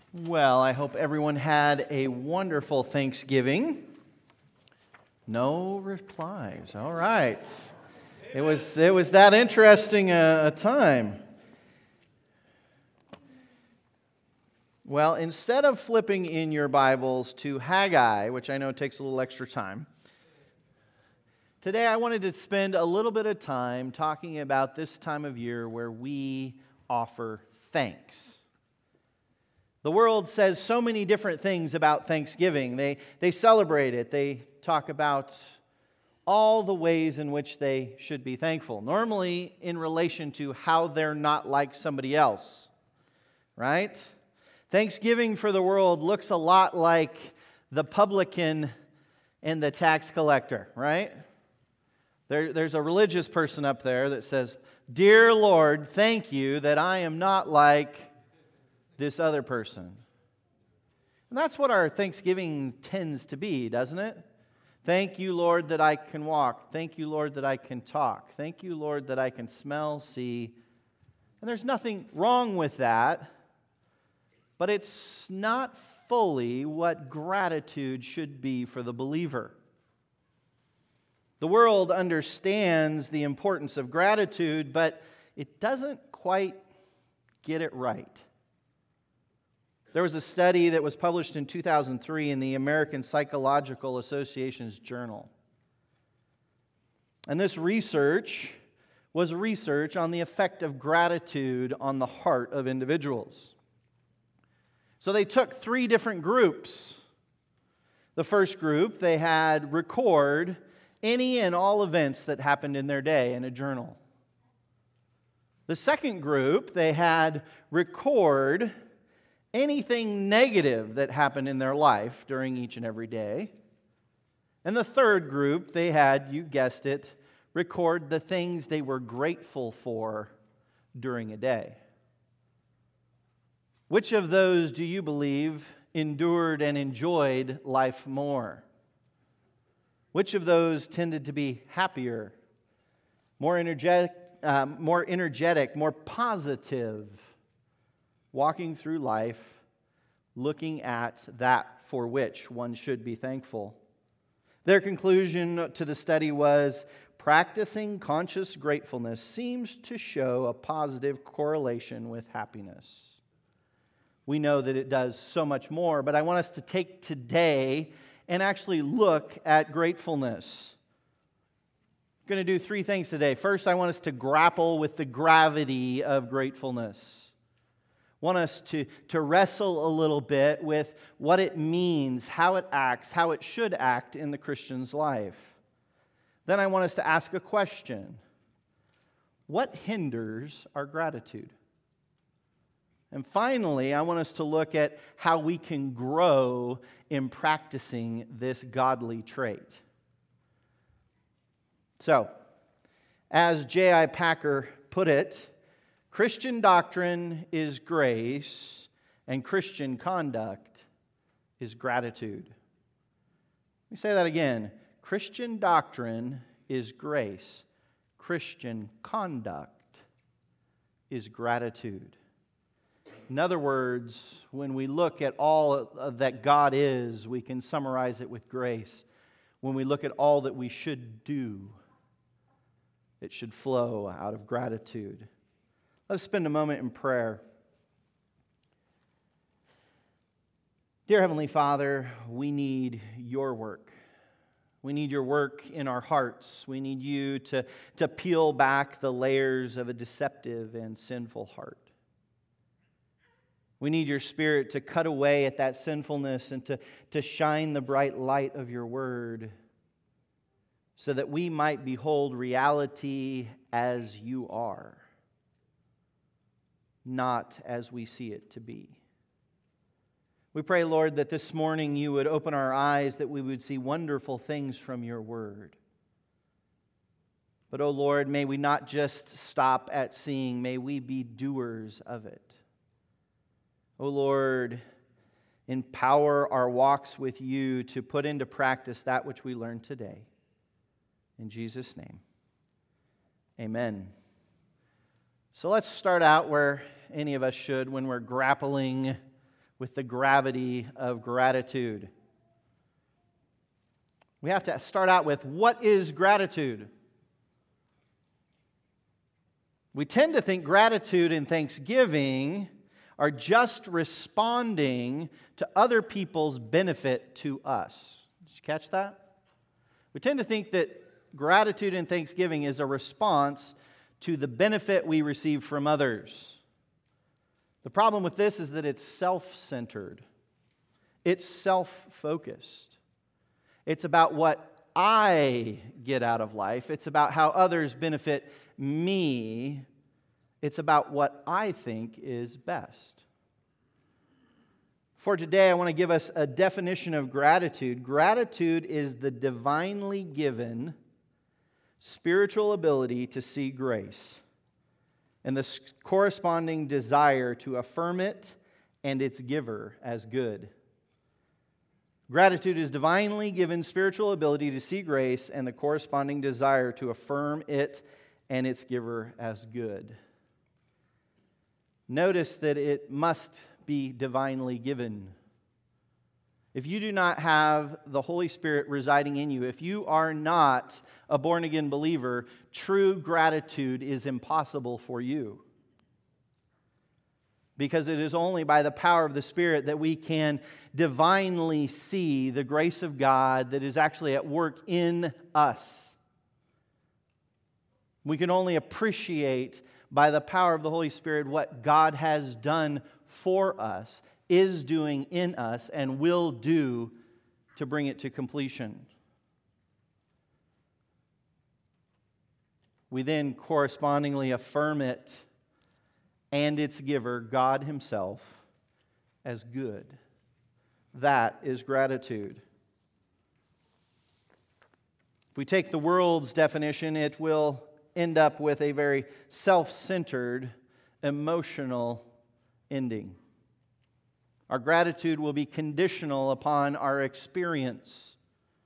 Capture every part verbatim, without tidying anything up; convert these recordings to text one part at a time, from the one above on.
Well, I hope everyone had a wonderful Thanksgiving. No replies. All right. It was it was that interesting a, a time. Well, instead of flipping in your Bibles to Haggai, which I know takes a little extra time, today I wanted to spend a little bit of time talking about this time of year where we offer thanks. The world says so many different things about Thanksgiving. They, they celebrate it. They talk about all the ways in which they should be thankful, normally in relation to how they're not like somebody else, right? Thanksgiving for the world looks a lot like the publican and the tax collector, right? There, there's a religious person up there that says, "Dear Lord, thank you that I am not like this other person." And that's what our Thanksgiving tends to be, doesn't it? Thank you, Lord, that I can walk. Thank you, Lord, that I can talk. Thank you, Lord, that I can smell, see. And there's nothing wrong with that, but it's not fully what gratitude should be for the believer. The world understands the importance of gratitude, but it doesn't quite get it right. There was a study that was published in two thousand three in the American Psychological Association's journal. And this research was research on the effect of gratitude on the heart of individuals. So they took three different groups. The first group, they had record any and all events that happened in their day in a journal. The second group, they had record anything negative that happened in their life during each and every day. And the third group, they had, you guessed it, record the things they were grateful for during a day. Which of those do you believe endured and enjoyed life more? Which of those tended to be happier, more energetic, uh, more energetic, more positive, walking through life, looking at that for which one should be thankful? Their conclusion to the study was, practicing conscious gratefulness seems to show a positive correlation with happiness. We know that it does so much more, but I want us to take today and actually look at gratefulness. I'm going to do three things today. First, I want us to grapple with the gravity of gratefulness. Want us to, to wrestle a little bit with what it means, how it acts, how it should act in the Christian's life. Then I want us to ask a question. What hinders our gratitude? And finally, I want us to look at how we can grow in practicing this godly trait. So, as J I Packer put it, Christian doctrine is grace, and Christian conduct is gratitude. Let me say that again. Christian doctrine is grace. Christian conduct is gratitude. In other words, when we look at all that God is, we can summarize it with grace. When we look at all that we should do, it should flow out of gratitude. Let's spend a moment in prayer. Dear Heavenly Father, we need your work. We need your work in our hearts. We need you to, to peel back the layers of a deceptive and sinful heart. We need your Spirit to cut away at that sinfulness and to, to shine the bright light of your word so that we might behold reality as you are, not as we see it to be. We pray, Lord, that this morning you would open our eyes, that we would see wonderful things from your word. But, oh Lord, may we not just stop at seeing, may we be doers of it. Oh Lord, empower our walks with you to put into practice that which we learned today. In Jesus' name, amen. So let's start out where any of us should when we're grappling with the gravity of gratitude. We have to start out with, what is gratitude? We tend to think gratitude and thanksgiving are just responding to other people's benefit to us. Did you catch that? We tend to think that gratitude and thanksgiving is a response to the benefit we receive from others. The problem with this is that it's self-centered. It's self-focused. It's about what I get out of life. It's about how others benefit me. It's about what I think is best. For today, I want to give us a definition of gratitude. Gratitude is the divinely given spiritual ability to see grace and the corresponding desire to affirm it and its giver as good. Gratitude is divinely given spiritual ability to see grace and the corresponding desire to affirm it and its giver as good. Notice that it must be divinely given. If you do not have the Holy Spirit residing in you, if you are not a born-again believer, true gratitude is impossible for you. Because it is only by the power of the Spirit that we can divinely see the grace of God that is actually at work in us. We can only appreciate by the power of the Holy Spirit what God has done for us, is doing in us, and will do to bring it to completion. We then correspondingly affirm it and its giver, God Himself, as good. That is gratitude. If we take the world's definition, it will end up with a very self-centered, emotional ending. Our gratitude will be conditional upon our experience.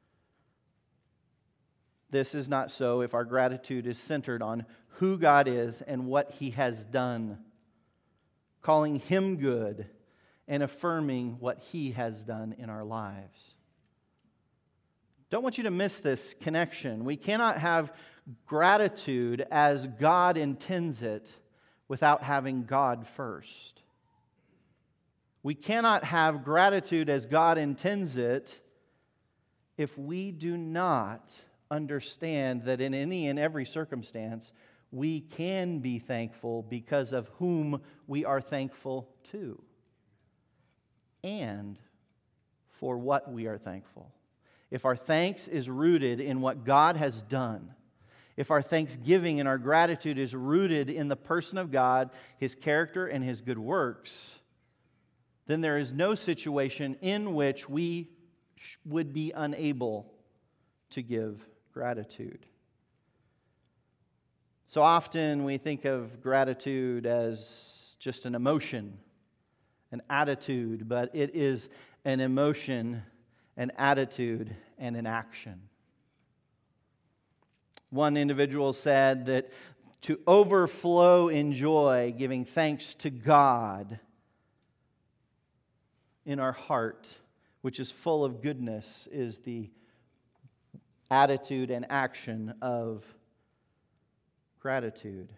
This is not so if our gratitude is centered on who God is and what He has done, calling Him good and affirming what He has done in our lives. Don't want you to miss this connection. We cannot have gratitude as God intends it without having God first. We cannot have gratitude as God intends it if we do not understand that in any and every circumstance, we can be thankful because of whom we are thankful to, and for what we are thankful. If our thanks is rooted in what God has done, if our thanksgiving and our gratitude is rooted in the person of God, His character, and His good works, then there is no situation in which we would be unable to give gratitude. So often we think of gratitude as just an emotion, an attitude, but it is an emotion, an attitude, and an action. One individual said that to overflow in joy, giving thanks to God in our heart, which is full of goodness, is the attitude and action of gratitude.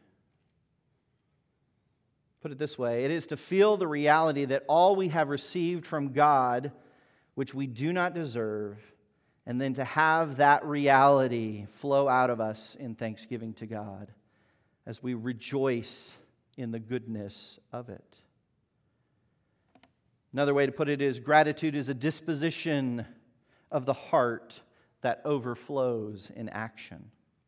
Put it this way, it is to feel the reality that all we have received from God, which we do not deserve, and then to have that reality flow out of us in thanksgiving to God as we rejoice in the goodness of it. Another way to put it is gratitude is a disposition of the heart that overflows in action.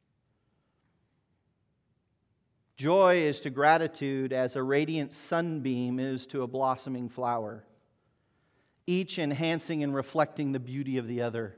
Joy is to gratitude as a radiant sunbeam is to a blossoming flower, each enhancing and reflecting the beauty of the other.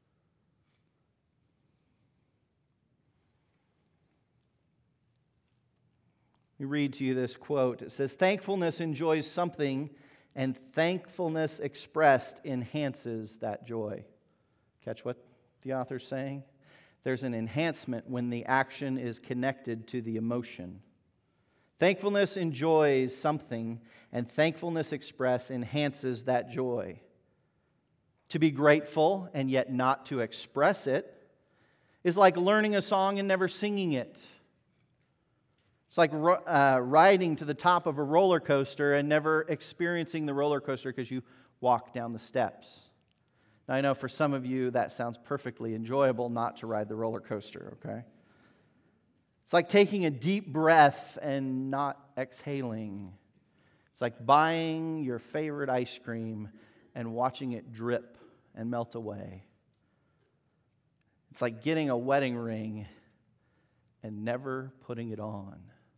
Let me read to you this quote. It says, "Thankfulness enjoys something, and thankfulness expressed enhances that joy." Catch what the author's saying? There's an enhancement when the action is connected to the emotion. Thankfulness enjoys something, and thankfulness expressed enhances that joy. To be grateful and yet not to express it is like learning a song and never singing it. It's like uh, riding to the top of a roller coaster and never experiencing the roller coaster because you walk down the steps. Now, I know for some of you that sounds perfectly enjoyable not to ride the roller coaster, okay? It's like taking a deep breath and not exhaling. It's like buying your favorite ice cream and watching it drip and melt away. It's like getting a wedding ring and never putting it on.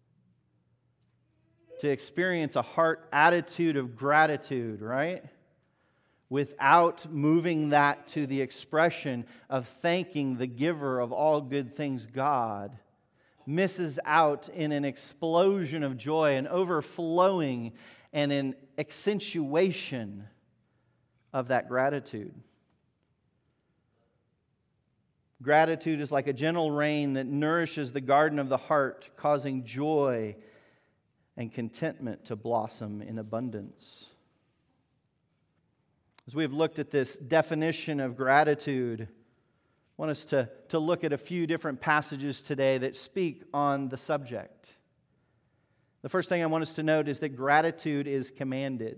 To experience a heart attitude of gratitude, right? Without moving that to the expression of thanking the giver of all good things, God, misses out in an explosion of joy, an overflowing and an accentuation of that gratitude. Gratitude is like a gentle rain that nourishes the garden of the heart, causing joy and contentment to blossom in abundance. As we have looked at this definition of gratitude, I want us to, to look at a few different passages today that speak on the subject. The first thing I want us to note is that gratitude is commanded.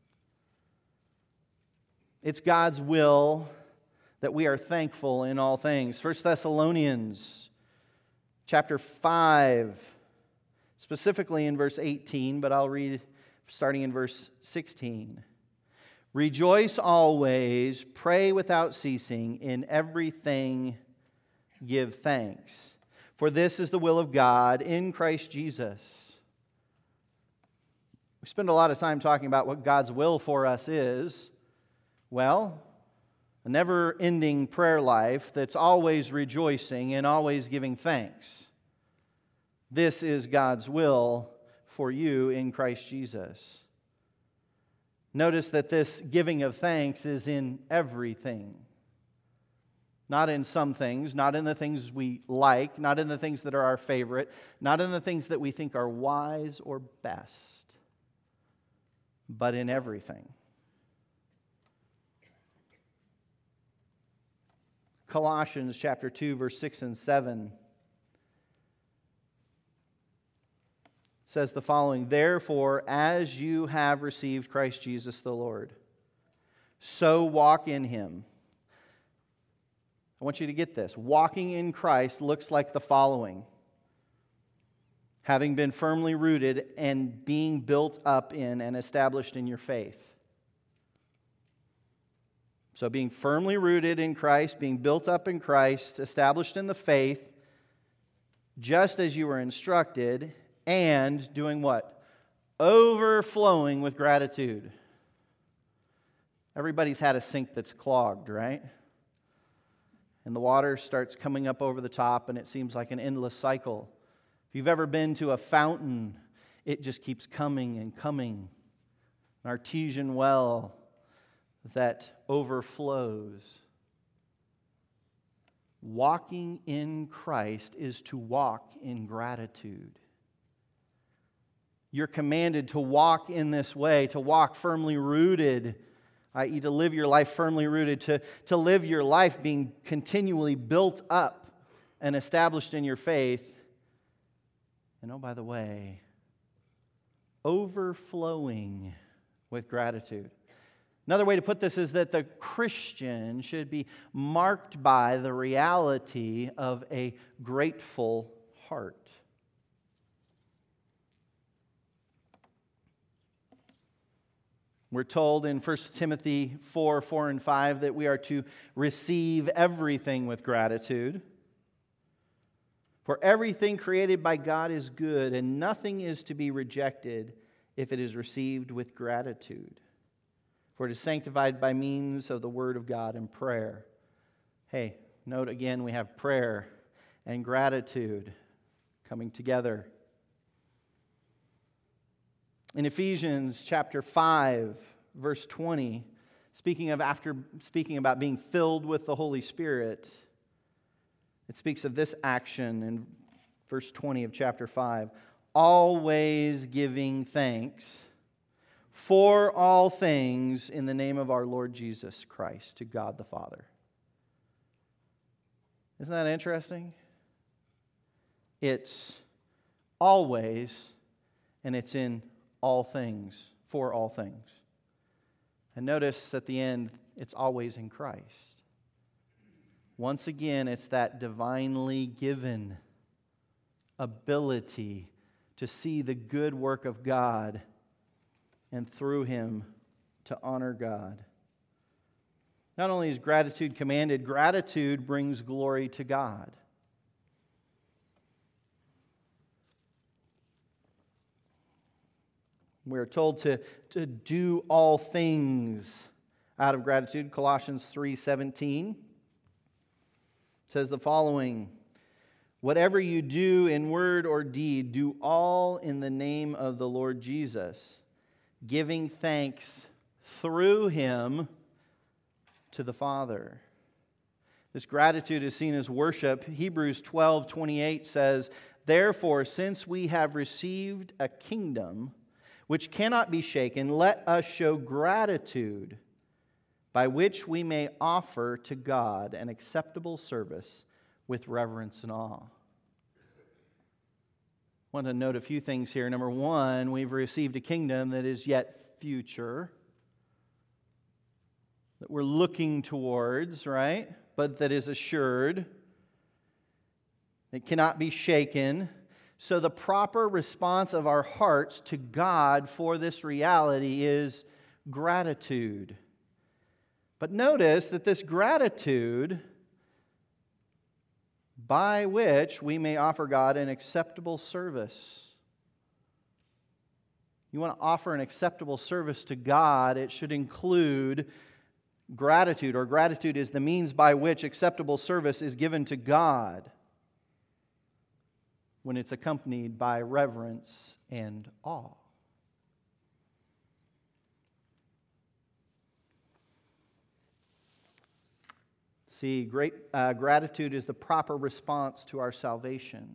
It's God's will that we are thankful in all things. First Thessalonians chapter five, specifically in verse eighteen, but I'll read starting in verse sixteen. Rejoice always, pray without ceasing, in everything give thanks. For this is the will of God in Christ Jesus. We spend a lot of time talking about what God's will for us is. Well, a never-ending prayer life that's always rejoicing and always giving thanks. This is God's will for you in Christ Jesus. Notice that this giving of thanks is in everything. Not in some things, not in the things we like, not in the things that are our favorite, not in the things that we think are wise or best, but in everything. Colossians chapter two, verse six and seven says the following, therefore, as you have received Christ Jesus the Lord, so walk in Him. I want you to get this. Walking in Christ looks like the following. Having been firmly rooted and being built up in and established in your faith. So being firmly rooted in Christ, being built up in Christ, established in the faith, just as you were instructed, and doing what? Overflowing with gratitude. Everybody's had a sink that's clogged, right? And the water starts coming up over the top, and it seems like an endless cycle. If you've ever been to a fountain, it just keeps coming and coming. An artesian well that overflows. Walking in Christ is to walk in gratitude. You're commanded to walk in this way, to walk firmly rooted, that is to live your life firmly rooted, to, to live your life being continually built up and established in your faith. And oh, by the way, overflowing with gratitude. Another way to put this is that the Christian should be marked by the reality of a grateful heart. We're told in First Timothy four, four and five that we are to receive everything with gratitude. For everything created by God is good, and nothing is to be rejected if it is received with gratitude. For it is sanctified by means of the Word of God and prayer. Hey, note again we have prayer and gratitude coming together. In Ephesians chapter five, verse twenty, speaking of after speaking about being filled with the Holy Spirit, it speaks of this action in verse twenty of chapter five. always giving thanks for all things in the name of our Lord Jesus Christ to God the Father. Isn't that interesting? It's always, and it's in all things, for all things. And notice at the end, it's always in Christ. Once again, it's that divinely given ability to see the good work of God and through Him to honor God. Not only is gratitude commanded, gratitude brings glory to God. We're told to, to do all things out of gratitude. Colossians three seventeen says the following: whatever you do in word or deed, do all in the name of the Lord Jesus, giving thanks through Him to the Father. This gratitude is seen as worship. Hebrews twelve twenty-eight says, therefore, since we have received a kingdom which cannot be shaken, let us show gratitude by which we may offer to God an acceptable service with reverence and awe. I want to note a few things here. Number one, we've received a kingdom that is yet future, that we're looking towards, right? But that is assured. It cannot be shaken. So the proper response of our hearts to God for this reality is gratitude. But notice that this gratitude by which we may offer God an acceptable service. You want to offer an acceptable service to God, it should include gratitude, or gratitude is the means by which acceptable service is given to God when it's accompanied by reverence and awe. See, great uh, gratitude is the proper response to our salvation.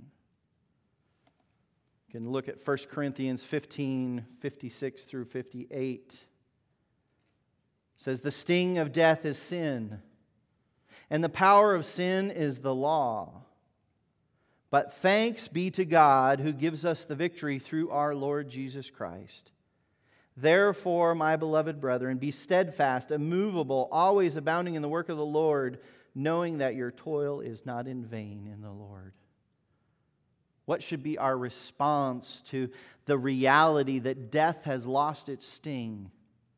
You can look at First Corinthians fifteen, fifty-six through fifty-eight. It says, the sting of death is sin, and the power of sin is the law. But thanks be to God who gives us the victory through our Lord Jesus Christ. Therefore, my beloved brethren, be steadfast, immovable, always abounding in the work of the Lord, knowing that your toil is not in vain in the Lord. What should be our response to the reality that death has lost its sting?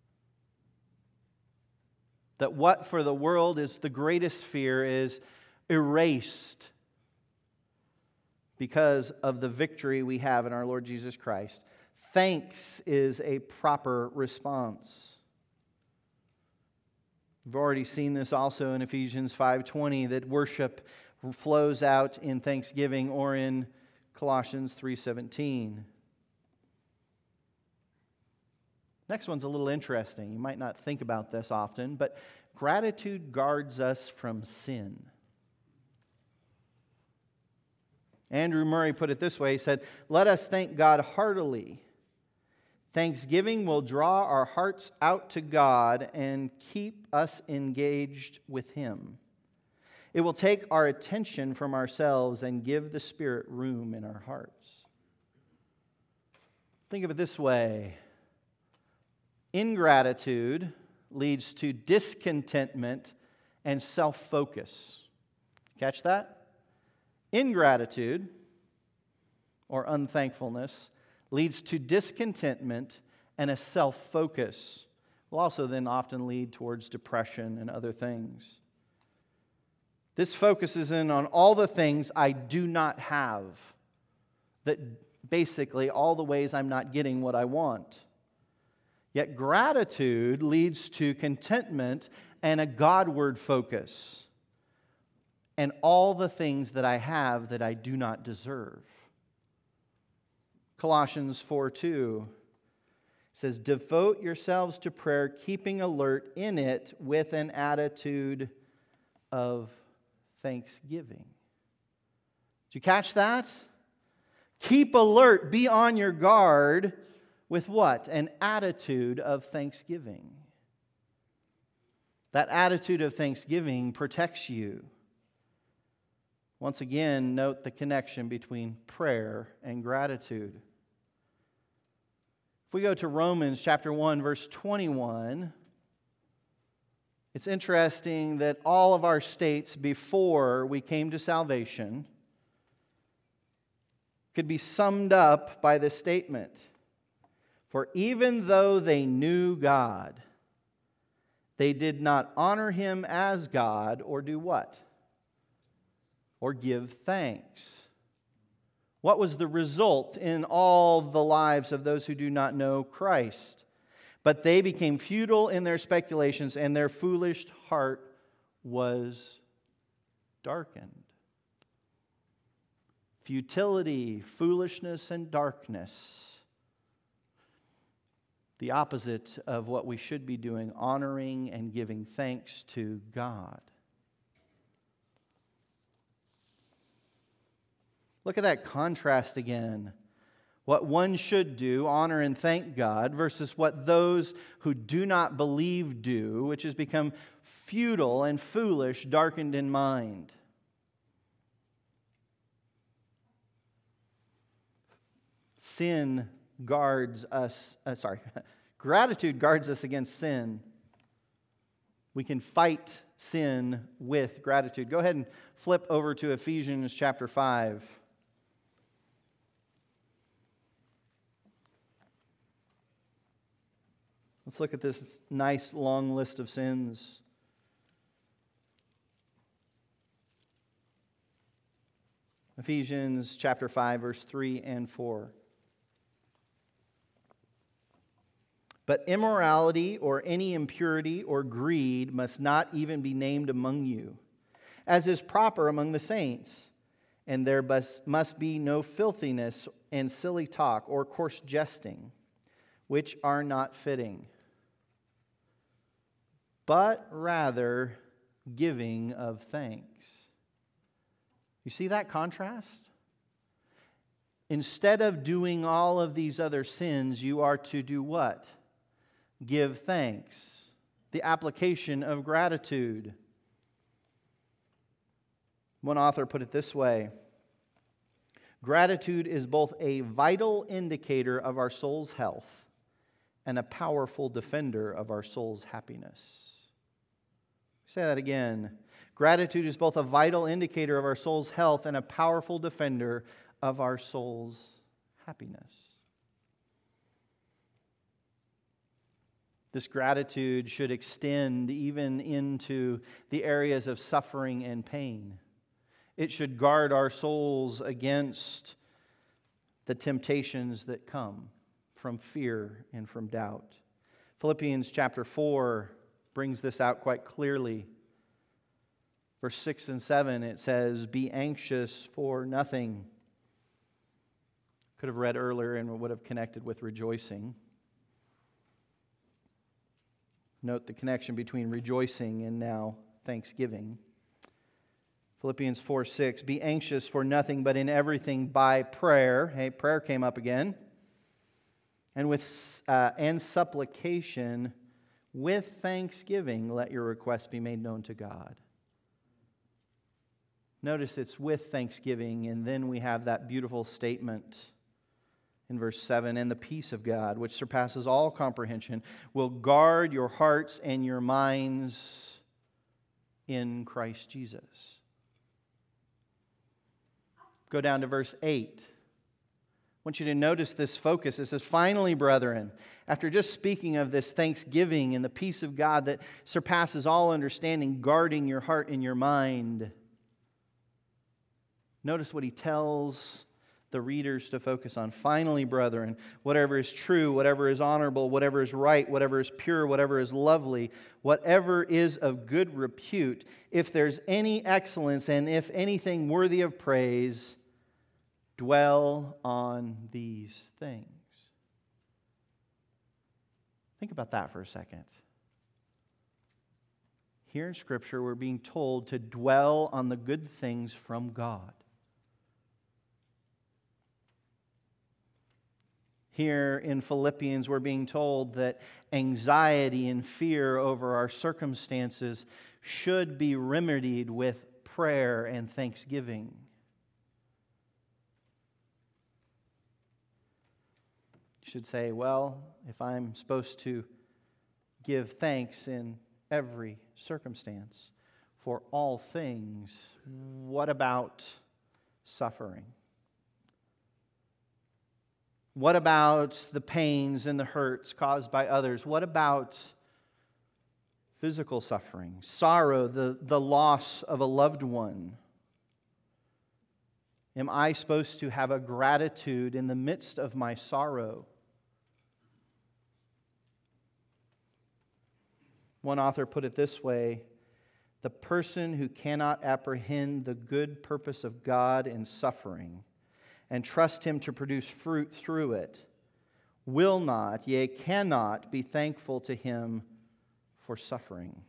That what for the world is the greatest fear is erased because of the victory we have in our Lord Jesus Christ. Thanks is a proper response. We've already seen this also in Ephesians five twenty, that worship flows out in thanksgiving, or in Colossians three seventeen. Next one's a little interesting. You might not think about this often, but gratitude guards us from sin. Andrew Murray put it this way. He said, let us thank God heartily. Thanksgiving will draw our hearts out to God and keep us engaged with Him. It will take our attention from ourselves and give the Spirit room in our hearts. Think of it this way. Ingratitude leads to discontentment and self-focus. Catch that? Ingratitude, or unthankfulness, leads to discontentment and a self-focus. Will also then often lead towards depression and other things. This focuses in on all the things I do not have. That basically all the ways I'm not getting what I want. Yet gratitude leads to contentment and a Godward focus. And all the things that I have that I do not deserve. Colossians four two says, devote yourselves to prayer, keeping alert in it with an attitude of thanksgiving. Did you catch that? Keep alert, be on your guard with what? An attitude of thanksgiving. That attitude of thanksgiving protects you. Once again, note the connection between prayer and gratitude. If we go to Romans chapter one, verse twenty-one, it's interesting that all of our states before we came to salvation could be summed up by this statement. For even though they knew God, they did not honor Him as God or do what? Or give thanks. What was the result in all the lives of those who do not know Christ? But they became futile in their speculations, and their foolish heart was darkened. Futility, foolishness, and darkness. The opposite of what we should be doing, honoring and giving thanks to God. Look at that contrast again. What one should do, honor and thank God, versus what those who do not believe do, which has become futile and foolish, darkened in mind. Sin guards us, uh, sorry, gratitude guards us against sin. We can fight sin with gratitude. Go ahead and flip over to Ephesians chapter five. Let's look at this nice long list of sins. Ephesians chapter five, verse three and four. But immorality or any impurity or greed must not even be named among you, as is proper among the saints. And there must be no filthiness and silly talk or coarse jesting, which are not fitting, but rather giving of thanks. You see that contrast? Instead of doing all of these other sins, you are to do what? Give thanks. The application of gratitude. One author put it this way: gratitude is both a vital indicator of our soul's health and a powerful defender of our soul's happiness. Say that again. Gratitude is both a vital indicator of our soul's health and a powerful defender of our soul's happiness. This gratitude should extend even into the areas of suffering and pain. It should guard our souls against the temptations that come from fear and from doubt. Philippians chapter four brings this out quite clearly. Verse six and seven, it says, "Be anxious for nothing." Could have read earlier and would have connected with rejoicing. Note the connection between rejoicing and now thanksgiving. Philippians four six, "Be anxious for nothing, but in everything by prayer." Hey, prayer came up again. And with uh, and supplication, with thanksgiving, let your requests be made known to God. Notice it's with thanksgiving, and then we have that beautiful statement in verse seven, "And the peace of God, which surpasses all comprehension, will guard your hearts and your minds in Christ Jesus." Go down to verse eight. I want you to notice this focus. It says, "Finally, brethren," after just speaking of this thanksgiving and the peace of God that surpasses all understanding, guarding your heart and your mind, notice what he tells the readers to focus on. "Finally, brethren, whatever is true, whatever is honorable, whatever is right, whatever is pure, whatever is lovely, whatever is of good repute, if there's any excellence and if anything worthy of praise, dwell on these things." Think about that for a second. Here in Scripture, we're being told to dwell on the good things from God. Here in Philippians, we're being told that anxiety and fear over our circumstances should be remedied with prayer and thanksgiving. You should say, well, if I'm supposed to give thanks in every circumstance for all things, what about suffering? What about the pains and the hurts caused by others? What about physical suffering, sorrow, the, the loss of a loved one? Am I supposed to have a gratitude in the midst of my sorrow? One author put it this way: the person who cannot apprehend the good purpose of God in suffering and trust Him to produce fruit through it will not, yea, cannot be thankful to Him for suffering.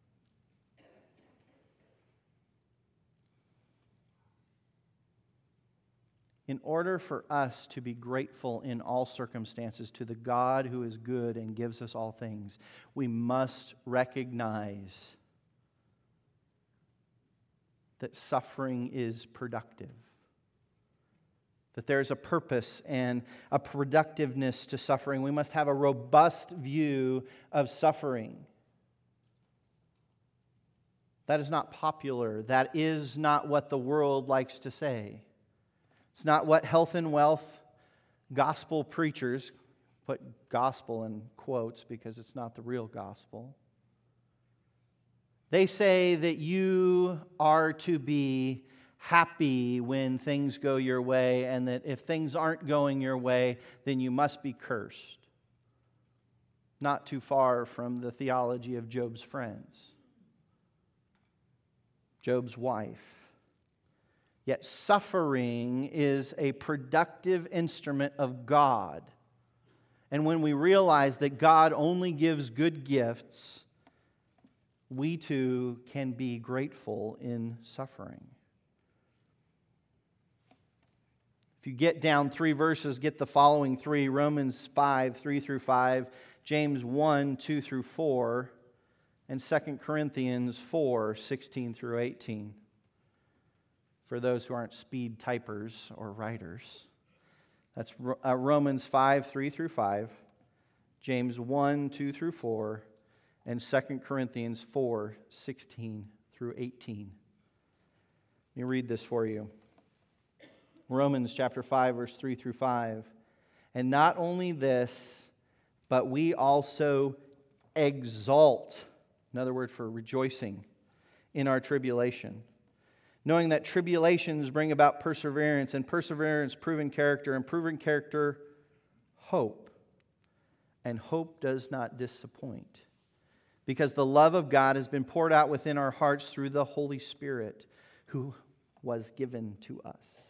In order for us to be grateful in all circumstances to the God who is good and gives us all things, we must recognize that suffering is productive. That there's a purpose and a productiveness to suffering. We must have a robust view of suffering. That is not popular. That is not what the world likes to say. It's not what health and wealth gospel preachers, put gospel in quotes because it's not the real gospel. They say that you are to be happy when things go your way, and that if things aren't going your way, then you must be cursed. Not too far from the theology of Job's friends, Job's wife. Yet suffering is a productive instrument of God. And when we realize that God only gives good gifts, we too can be grateful in suffering. If you get down three verses, get the following three: Romans five, three through five, James one, two through four, and Second Corinthians four, sixteen through eighteen. For those who aren't speed typers or writers. That's uh, Romans five, three through five, James one, two through four, and Second Corinthians four, sixteen through eighteen. Let me read this for you. Romans chapter five, verse three through five. And not only this, but we also exult, another word for rejoicing, in our tribulation, knowing that tribulations bring about perseverance, and perseverance, proven character, and proven character, hope. And hope does not disappoint, because the love of God has been poured out within our hearts through the Holy Spirit, who was given to us.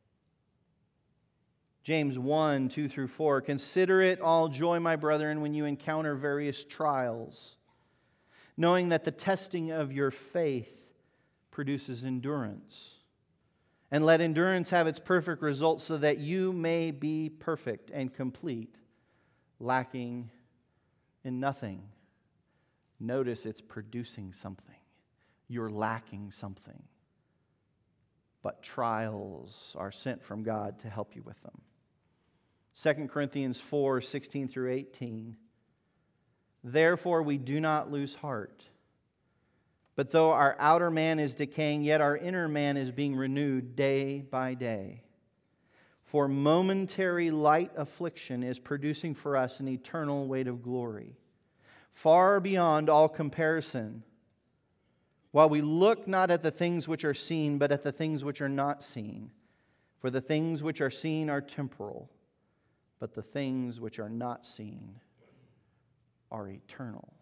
James one, two through four. Consider it all joy, my brethren, when you encounter various trials, knowing that the testing of your faith produces endurance. And let endurance have its perfect result, so that you may be perfect and complete, lacking in nothing. Notice it's producing something. You're lacking something. But trials are sent from God to help you with them. Second Corinthians four, sixteen through eighteen. Therefore we do not lose heart. But though our outer man is decaying, yet our inner man is being renewed day by day. For momentary light affliction is producing for us an eternal weight of glory, far beyond all comparison. While we look not at the things which are seen, but at the things which are not seen. For the things which are seen are temporal, but the things which are not seen are eternal.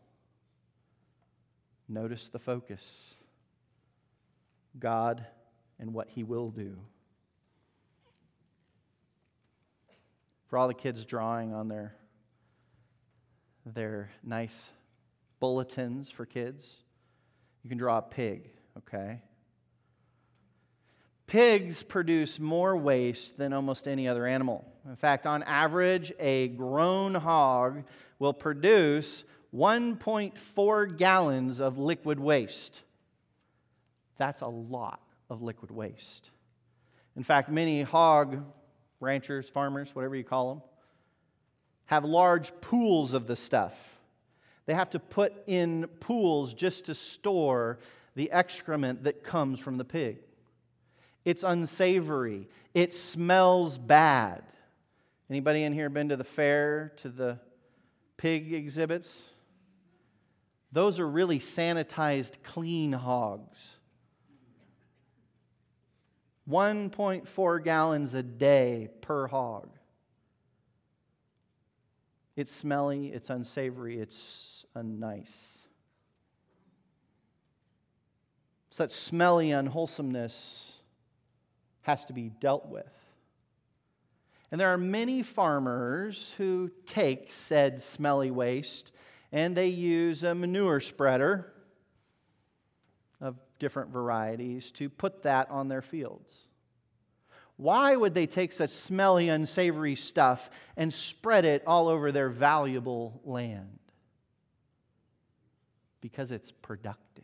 Notice the focus. God and what He will do. For all the kids drawing on their, their nice bulletins for kids, you can draw a pig, okay? Pigs produce more waste than almost any other animal. In fact, on average, a grown hog will produce one point four gallons of liquid waste. That's a lot of liquid waste. In fact, many hog ranchers, farmers, whatever you call them, have large pools of the stuff. They have to put in pools just to store the excrement that comes from the pig. It's unsavory. It smells bad. Anybody in here been to the fair, to the pig exhibits? Those are really sanitized, clean hogs. one point four gallons a day per hog. It's smelly, it's unsavory, it's unnice. Such smelly unwholesomeness has to be dealt with. And there are many farmers who take said smelly waste and they use a manure spreader of different varieties to put that on their fields. Why would they take such smelly, unsavory stuff and spread it all over their valuable land? Because it's productive.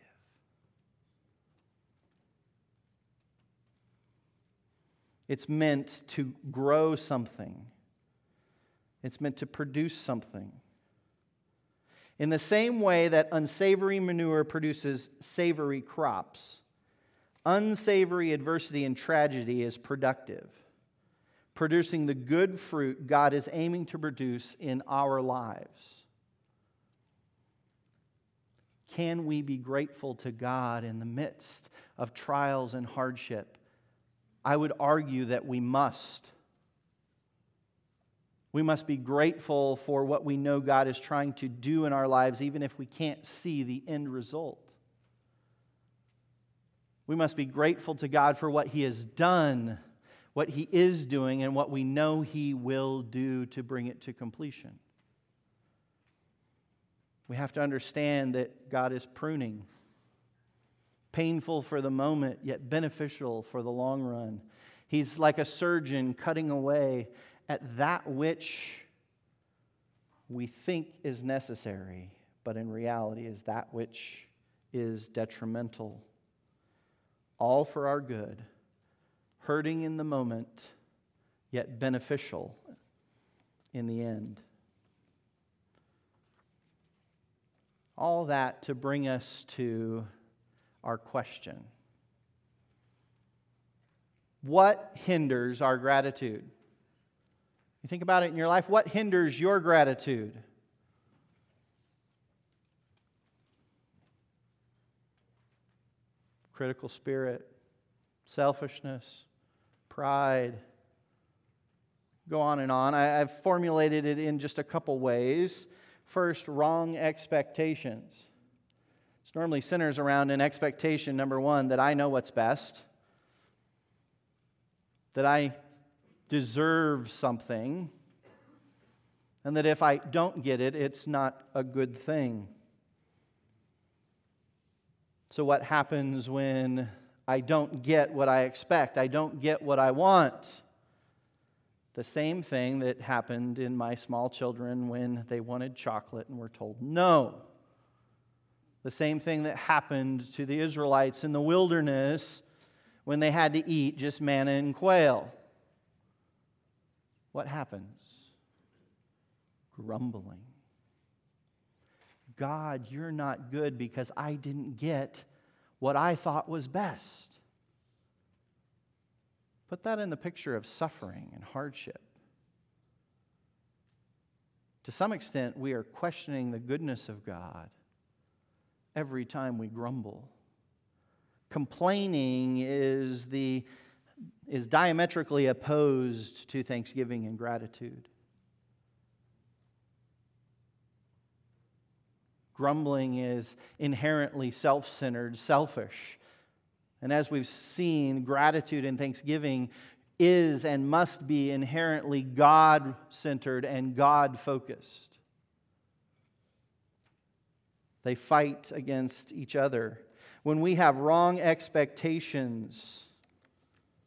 It's meant to grow something. It's meant to produce something. In the same way that unsavory manure produces savory crops, unsavory adversity and tragedy is productive, producing the good fruit God is aiming to produce in our lives. Can we be grateful to God in the midst of trials and hardship? I would argue that we must. We must be grateful for what we know God is trying to do in our lives, even if we can't see the end result. We must be grateful to God for what He has done, what He is doing, and what we know He will do to bring it to completion. We have to understand that God is pruning. Painful for the moment, yet beneficial for the long run. He's like a surgeon cutting away at that which we think is necessary, but in reality is that which is detrimental. All for our good, hurting in the moment, yet beneficial in the end. All that to bring us to our question. What hinders our gratitude? You think about it in your life, what hinders your gratitude? Critical spirit, selfishness, pride. Go on and on. I, I've formulated it in just a couple ways. First, wrong expectations. It normally centers around an expectation, number one, that I know what's best, that I deserve something, and that if I don't get it, it's not a good thing. So what happens when I don't get what I expect? I don't get what I want. The same thing that happened in my small children when they wanted chocolate and were told no. The same thing that happened to the Israelites in the wilderness when they had to eat just manna and quail. What happens? Grumbling. God, you're not good because I didn't get what I thought was best. Put that in the picture of suffering and hardship. To some extent, we are questioning the goodness of God every time we grumble. Complaining is the is diametrically opposed to thanksgiving and gratitude. Grumbling is inherently self-centered, selfish. And as we've seen, gratitude and thanksgiving is and must be inherently God-centered and God-focused. They fight against each other. When we have wrong expectations,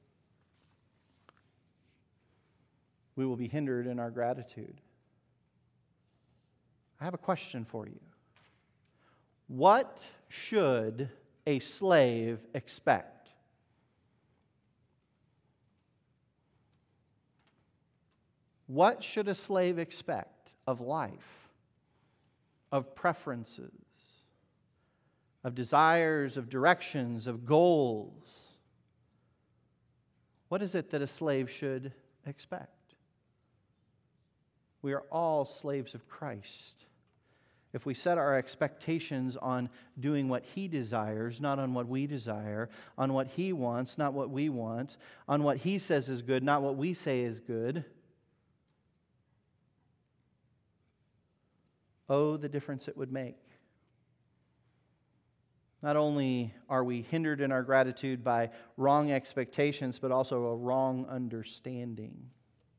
we will be hindered in our gratitude. I have a question for you. What should a slave expect? What should a slave expect of life, of preferences, of desires, of directions, of goals? What is it that a slave should expect? We are all slaves of Christ. If we set our expectations on doing what He desires, not on what we desire, on what He wants, not what we want, on what He says is good, not what we say is good, oh, the difference it would make. Not only are we hindered in our gratitude by wrong expectations, but also a wrong understanding.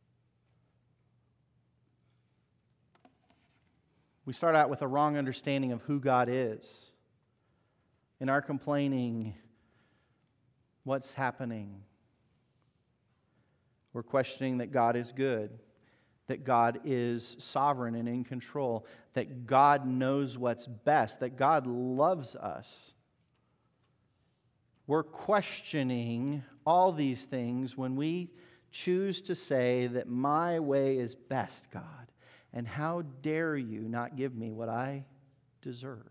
We start out with a wrong understanding of who God is. In our complaining, what's happening? We're questioning that God is good, that God is sovereign and in control, that God knows what's best, that God loves us. We're questioning all these things when we choose to say that my way is best, God. And how dare you not give me what I deserve?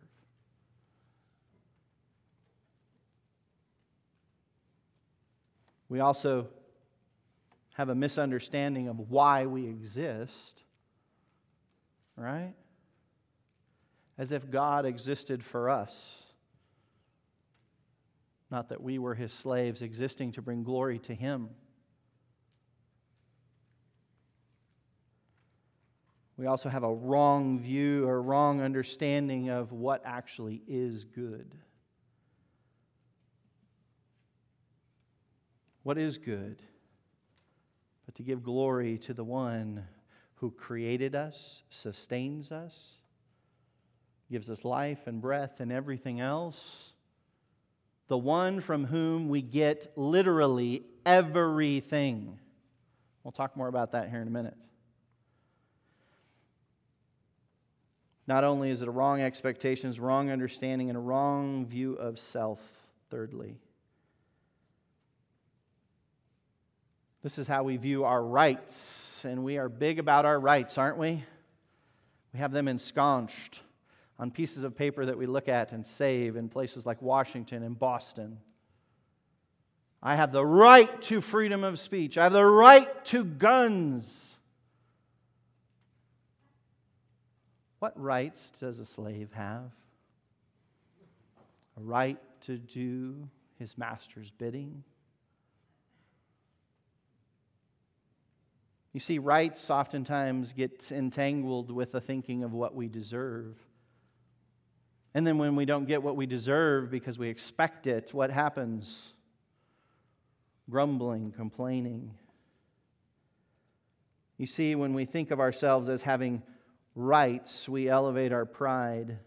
We also have a misunderstanding of why we exist, right? As if God existed for us. Not that we were His slaves existing to bring glory to Him. We also have a wrong view or wrong understanding of what actually is good. What is good? But to give glory to the one who created us, sustains us, gives us life and breath and everything else. The one from whom we get literally everything. We'll talk more about that here in a minute. Not only is it a wrong expectations, wrong understanding, and a wrong view of self, thirdly. This is how we view our rights, and we are big about our rights, aren't we? We have them ensconced on pieces of paper that we look at and save in places like Washington and Boston. I have the right to freedom of speech. I have the right to guns. What rights does a slave have? A right to do his master's bidding. You see, rights oftentimes get entangled with the thinking of what we deserve. And then when we don't get what we deserve because we expect it, what happens? Grumbling, complaining. You see, when we think of ourselves as having rights, we elevate our pride.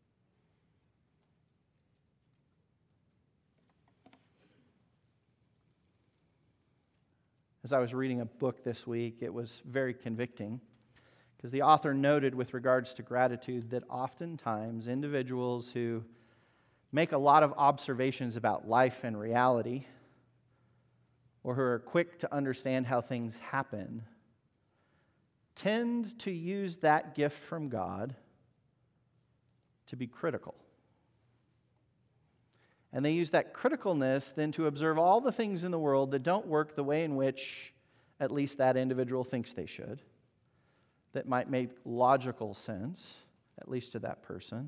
As I was reading a book this week, it was very convicting because the author noted with regards to gratitude that oftentimes individuals who make a lot of observations about life and reality, or who are quick to understand how things happen, tend to use that gift from God to be critical. And they use that criticalness then to observe all the things in the world that don't work the way in which at least that individual thinks they should, that might make logical sense, at least to that person.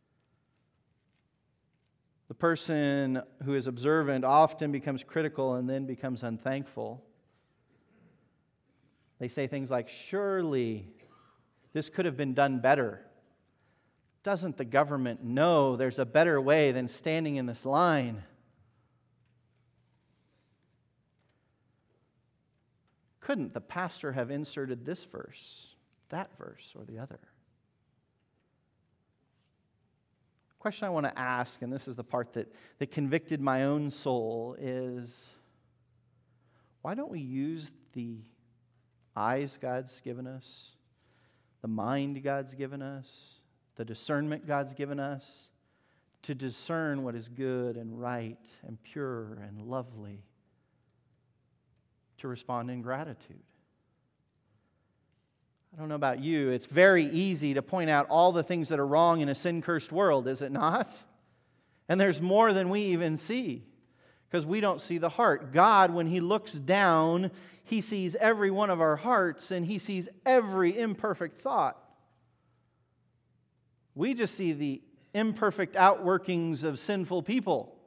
The person who is observant often becomes critical and then becomes unthankful. They say things like, surely this could have been done better. Doesn't the government know there's a better way than standing in this line? Couldn't the pastor have inserted this verse, that verse, or the other? The question I want to ask, and this is the part that, that convicted my own soul, is why don't we use the eyes God's given us, the mind God's given us, the discernment God's given us to discern what is good and right and pure and lovely, to respond in gratitude. I don't know about you, it's very easy to point out all the things that are wrong in a sin-cursed world, is it not? And there's more than we even see, because we don't see the heart. God, when He looks down, He sees every one of our hearts, and He sees every imperfect thought. We just see the imperfect outworkings of sinful people.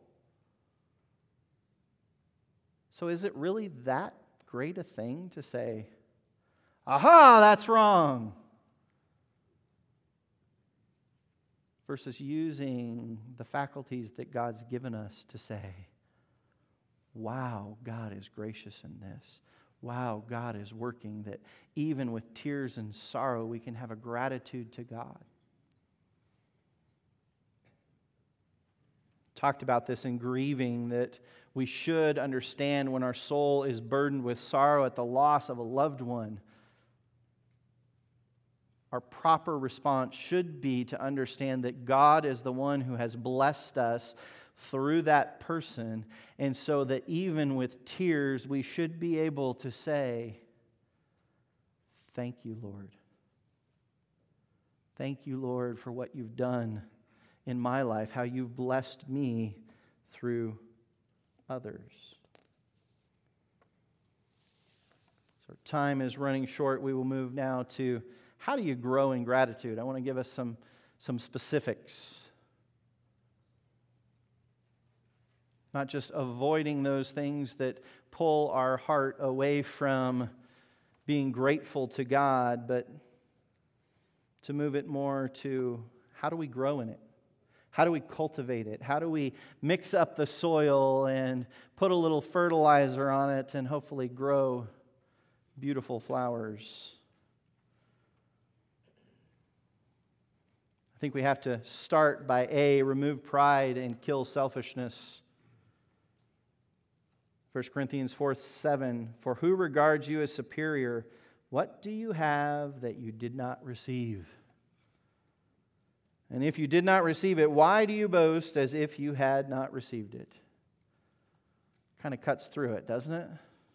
So is it really that great a thing to say, aha, that's wrong, versus using the faculties that God's given us to say, wow, God is gracious in this. Wow, God is working, that even with tears and sorrow, we can have a gratitude to God. Talked about this in grieving, that we should understand when our soul is burdened with sorrow at the loss of a loved one. Our proper response should be to understand that God is the one who has blessed us through that person, and so that even with tears, we should be able to say, thank you, Lord. Thank you, Lord, for what you've done in my life, how you've blessed me through others. So time is running short. We will move now to how do you grow in gratitude? I want to give us some, some specifics. Not just avoiding those things that pull our heart away from being grateful to God, but to move it more to how do we grow in it? How do we cultivate it? How do we mix up the soil and put a little fertilizer on it and hopefully grow beautiful flowers? I think we have to start by A, remove pride and kill selfishness. First Corinthians four seven, for who regards you as superior? What do you have that you did not receive? And if you did not receive it, why do you boast as if you had not received it? Kind of cuts through it, doesn't it?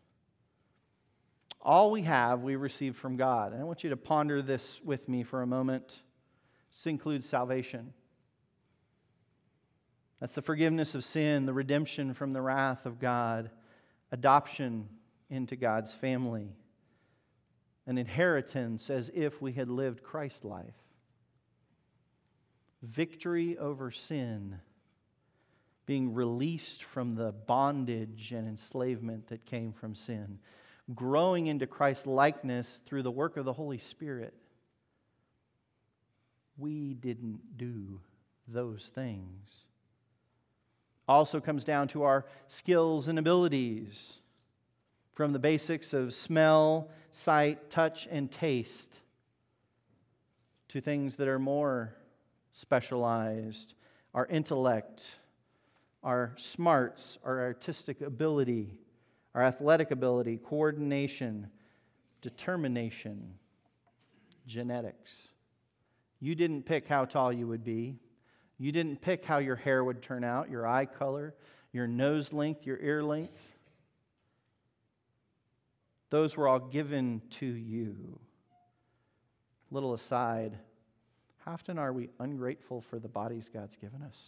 All we have, we received from God. And I want you to ponder this with me for a moment. This includes salvation. That's the forgiveness of sin, the redemption from the wrath of God, adoption into God's family, an inheritance as if we had lived Christ's life. Victory over sin, being released from the bondage and enslavement that came from sin, growing into Christ's likeness through the work of the Holy Spirit. We didn't do those things. Also comes down to our skills and abilities, from the basics of smell, sight, touch, and taste, to things that are more specialized, our intellect, our smarts, our artistic ability, our athletic ability, coordination, determination, genetics. You didn't pick how tall you would be. You didn't pick how your hair would turn out, your eye color, your nose length, your ear length. Those were all given to you. Little aside, how often are we ungrateful for the bodies God's given us?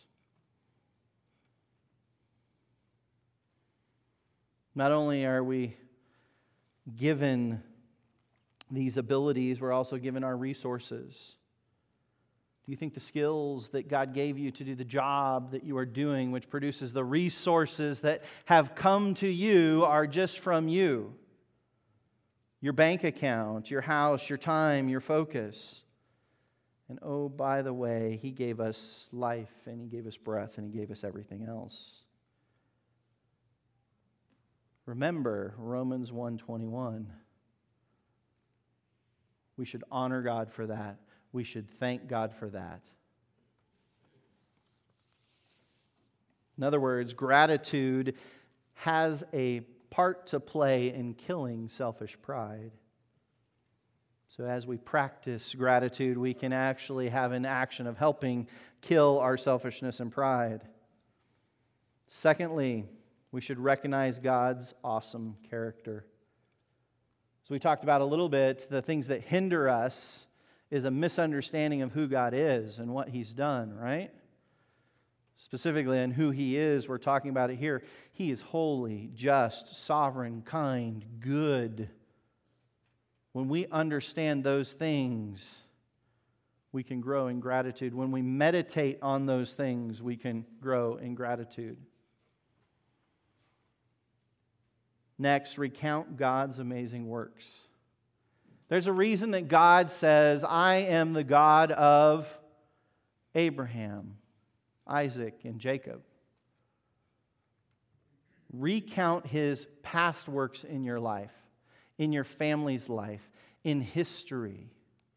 Not only are we given these abilities, we're also given our resources. Do you think the skills that God gave you to do the job that you are doing, which produces the resources that have come to you, are just from you? Your bank account, your house, your time, your focus. And oh, by the way, He gave us life, and He gave us breath, and He gave us everything else. Remember Romans one twenty-one. We should honor God for that. We should thank God for that. In other words, gratitude has a part to play in killing selfish pride. So as we practice gratitude, we can actually have an action of helping kill our selfishness and pride. Secondly, we should recognize God's awesome character. So we talked about a little bit, the things that hinder us is a misunderstanding of who God is and what He's done, right? Specifically on who He is, we're talking about it here. He is holy, just, sovereign, kind, good. When we understand those things, we can grow in gratitude. When we meditate on those things, we can grow in gratitude. Next, recount God's amazing works. There's a reason that God says, I am the God of Abraham, Isaac, and Jacob. Recount His past works in your life, in your family's life, in history.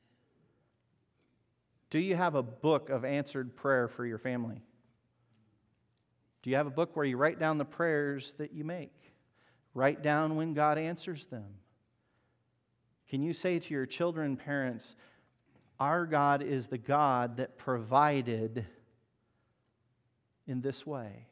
Do you have a book of answered prayer for your family? Do you have a book where you write down the prayers that you make? Write down when God answers them. Can you say to your children, parents, our God is the God that provided in this way?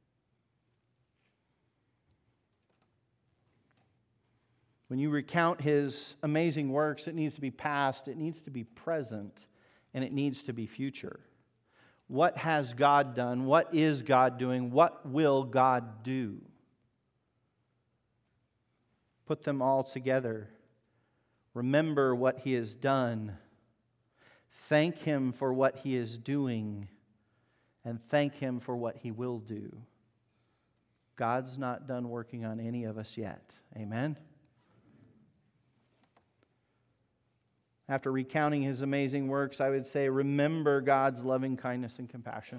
When you recount His amazing works, it needs to be past, it needs to be present, and it needs to be future. What has God done? What is God doing? What will God do? Put them all together. Remember what He has done. Thank Him for what He is doing. And thank Him for what He will do. God's not done working on any of us yet. Amen? After recounting His amazing works, I would say, remember God's loving kindness and compassion.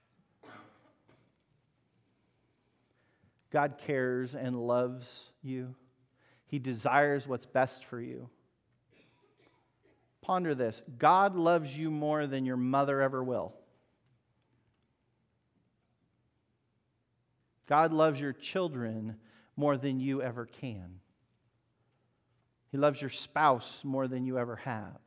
God cares and loves you. He desires what's best for you. Ponder this. God loves you more than your mother ever will. God loves your children more than you ever can. He loves your spouse more than you ever have.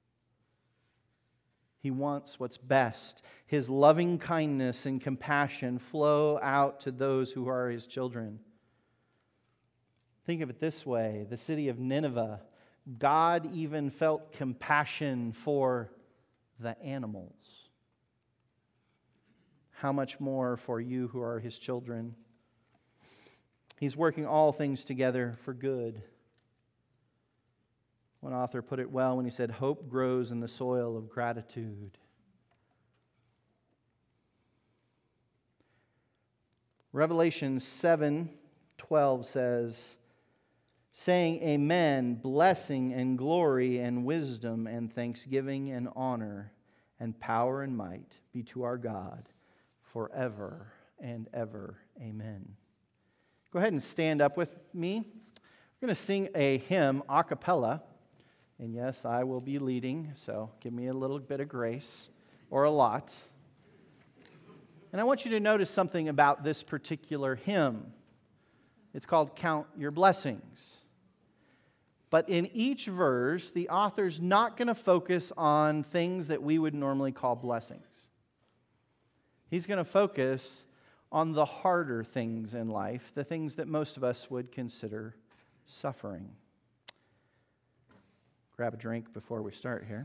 He wants what's best. His loving kindness and compassion flow out to those who are His children. Think of it this way. The city of Nineveh, God even felt compassion for the animals. How much more for you who are His children? He's working all things together for good. One author put it well when he said, hope grows in the soil of gratitude. Revelation seven twelve says, saying, Amen, blessing and glory and wisdom and thanksgiving and honor and power and might be to our God forever and ever. Amen. Go ahead and stand up with me. We're going to sing a hymn a cappella. And yes, I will be leading, so give me a little bit of grace, or a lot. And I want you to notice something about this particular hymn. It's called Count Your Blessings. But in each verse, the author's not going to focus on things that we would normally call blessings. He's going to focus on the harder things in life, the things that most of us would consider suffering. Grab a drink before we start here.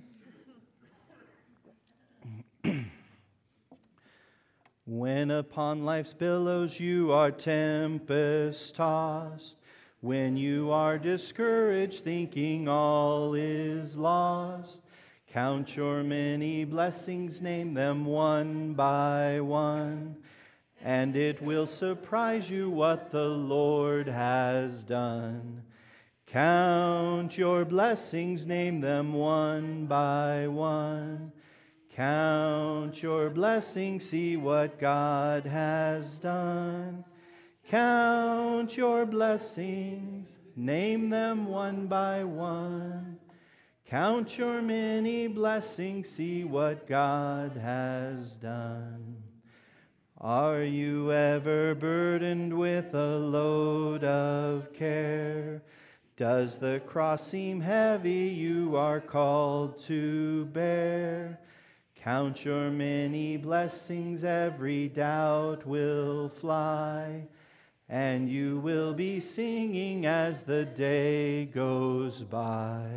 When upon life's billows you are tempest-tossed, when you are discouraged, thinking all is lost, count your many blessings, name them one by one, and it will surprise you what the Lord has done. Count your blessings, name them one by one. Count your blessings, see what God has done. Count your blessings, name them one by one. Count your many blessings, see what God has done. Are you ever burdened with a load of care? Does the cross seem heavy you are called to bear? Count your many blessings, every doubt will fly, and you will be singing as the day goes by.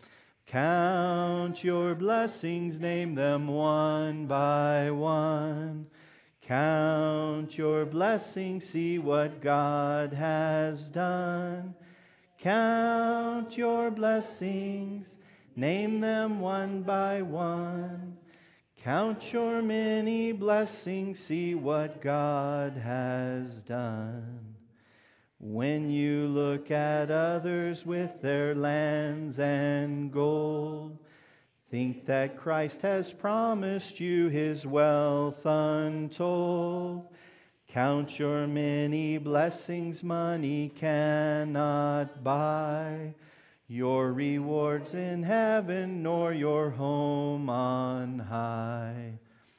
Count your blessings, name them one by one. Count your blessings, see what God has done. Count your blessings, name them one by one. Count your many blessings, see what God has done. When you look at others with their lands and gold, think that Christ has promised you his wealth untold. Count your many blessings, money cannot buy your rewards in heaven, nor your home on high.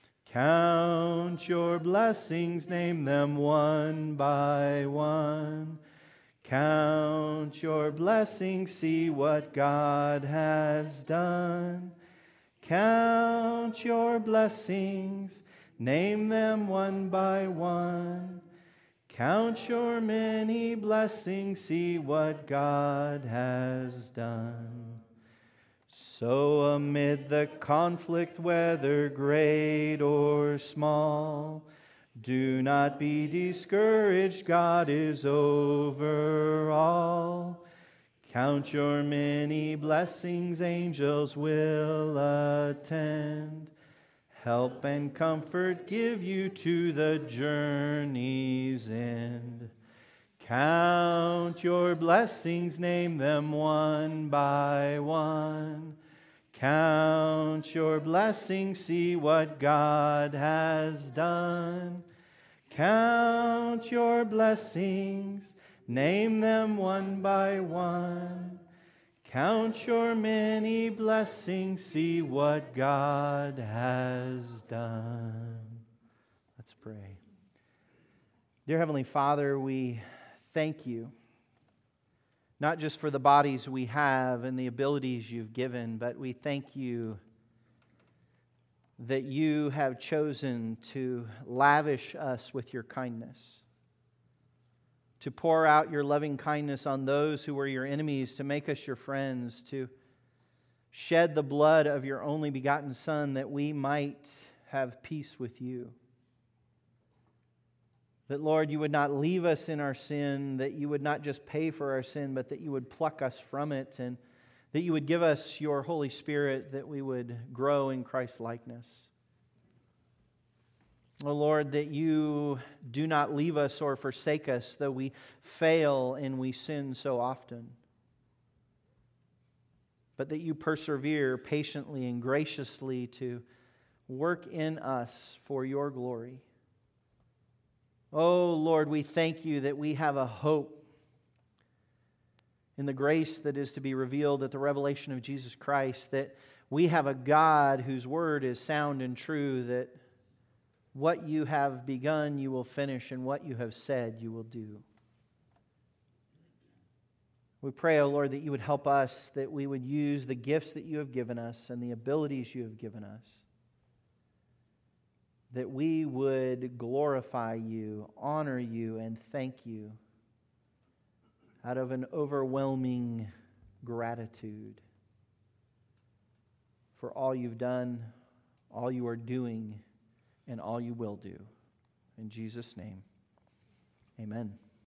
Count your blessings, name them one by one. Count your blessings, see what God has done. Count your blessings, name them one by one. Count your many blessings, see what God has done. So amid the conflict, whether great or small, do not be discouraged, God is over all. Count your many blessings, angels will attend. Help and comfort give you to the journey's end. Count your blessings, name them one by one. Count your blessings, see what God has done. Count your blessings, name them one by one. Count your many blessings, see what God has done. Let's pray. Dear Heavenly Father, we thank you, not just for the bodies we have and the abilities you've given, but we thank you that you have chosen to lavish us with your kindness, to pour out your loving kindness on those who were your enemies, to make us your friends, to shed the blood of your only begotten Son that we might have peace with you. That, Lord, you would not leave us in our sin, that you would not just pay for our sin, but that you would pluck us from it, and that you would give us your Holy Spirit, that we would grow in Christ's likeness. Oh, Lord, that you do not leave us or forsake us, though we fail and we sin so often, but that you persevere patiently and graciously to work in us for your glory. Oh, Lord, we thank you that we have a hope in the grace that is to be revealed at the revelation of Jesus Christ, that we have a God whose word is sound and true, that what you have begun you will finish, and what you have said you will do. We pray, O Lord, that you would help us, that we would use the gifts that you have given us and the abilities you have given us, that we would glorify you, honor you, and thank you out of an overwhelming gratitude for all you've done, all you are doing, and all you will do. In Jesus' name, amen.